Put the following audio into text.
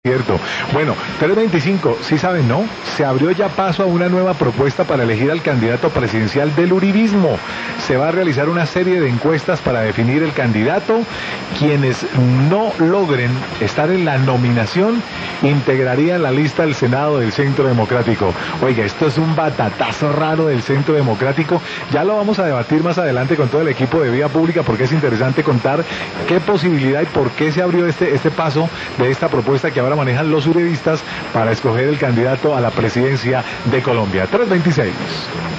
Cierto. Bueno, 325, sí saben, ¿no? Se abrió ya paso a una nueva propuesta para elegir al candidato presidencial del uribismo. Se va a realizar una serie de encuestas para definir el candidato. Quienes no logren estar en la nominación integrarían la lista del Senado del Centro Democrático. Oiga, esto es un batatazo raro del Centro Democrático. Ya lo vamos a debatir más adelante con todo el equipo de Vía Pública porque es interesante contar qué posibilidad y por qué se abrió este paso de esta propuesta que ahora manejan los uribistas para escoger el candidato a la presidencia de Colombia. 326.